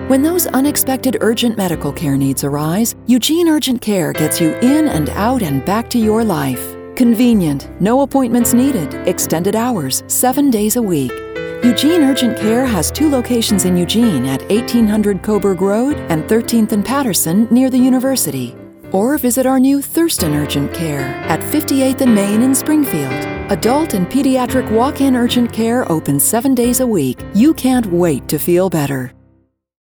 When those unexpected urgent medical care needs arise, Eugene Urgent Care gets you in and out and back to your life. Convenient, no appointments needed, extended hours, 7 days a week. Eugene Urgent Care has 2 locations in Eugene at 1800 Coburg Road and 13th and Patterson near the university. Or visit our new Thurston Urgent Care at 58th and Main in Springfield. Adult and pediatric walk-in urgent care open 7 days a week. You can't wait to feel better.